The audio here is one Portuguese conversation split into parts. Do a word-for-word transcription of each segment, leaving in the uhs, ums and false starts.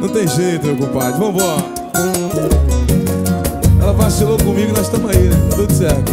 Não tem jeito, meu compadre, vambora. Ela vacilou comigo, nós estamos aí, né? Tudo certo.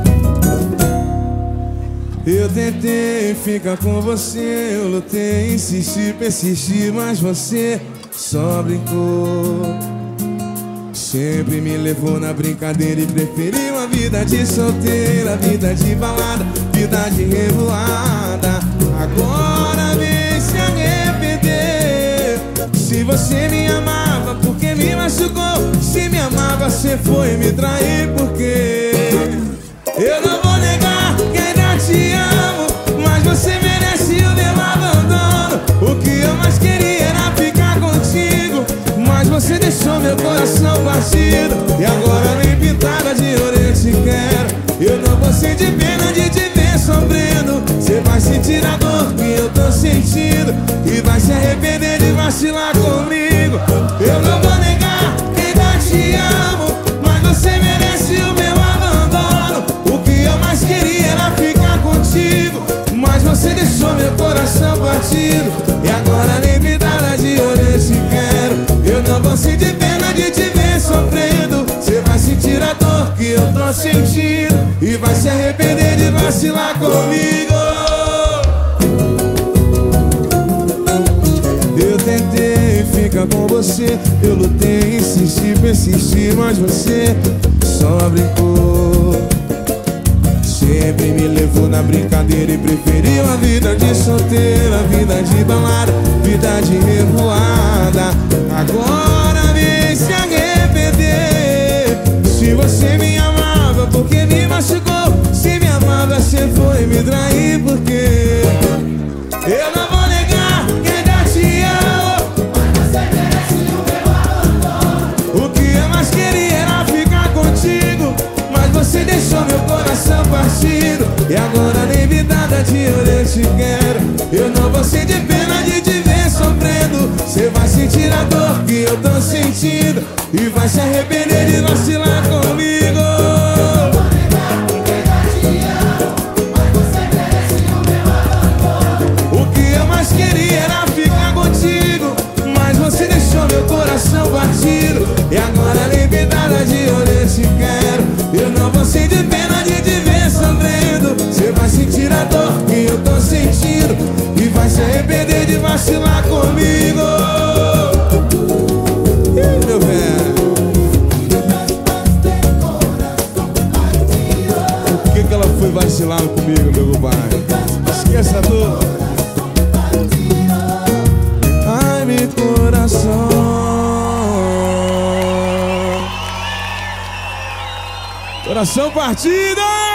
Eu tentei ficar com você, eu lutei, insisti, persisti, mas você só brincou. Sempre me levou na brincadeira e preferiu a vida de solteira, vida de balada, vida de revoada. Agora vem se arrepender. Se você me amava, porque me machucou? Se me amava, você foi me trair, porque eu não vou negar que ainda te amo, mas você merece o meu abandono. O que eu mais queria era ficar contigo, mas você deixou meu coração partido. E agora nem pintada de ouro eu te quero. Eu não vou sentir pena de te ver sofrendo. Você vai sentir a dor que eu tô sentindo e vai se arrepender de vacilar comigo. Eu não vou negar que ainda te amo, mas você merece o meu abandono. O que eu mais queria era ficar contigo, mas você deixou meu coração partido. E agora nem pintada de ouro eu te quero. Eu não vou sentir pena de te ver sofrendo. Você vai sentir a dor que eu tô sentindo e vai se arrepender de vacilar comigo. Eu tentei ficar com você, eu lutei, insisti, persisti, mas você só brincou. Sempre me levou na brincadeira e preferiu a vida de solteira, vida de balada, vida de revoada. Agora vem se arrepender. Se você me amava, porque me machucou? Se me amava, você foi me trair, porque eu não vou negar que ainda te amo, mas você merece o meu abandono. O que eu mais queria era ficar contigo, mas você deixou meu coração partido. E agora nem vidada de ouro eu te quero. Eu não vou sentir pena de te ver sofrendo. Você vai sentir a dor que eu tô sentindo e vai se arrepender de vacilar comigo. O que eu mais queria era ficar contigo, mas você deixou meu coração partido. E agora nem vidada de ouro eu te quero. Eu não vou sentir pena de te ver sofrendo. Você vai sentir a dor que eu tô sentindo e vai se arrepender de vacilar comigo. Ih, meu velho, por que que ela foi vacilar comigo, meu compadre? Esqueça a dor. Ai, meu coração. Coração partido!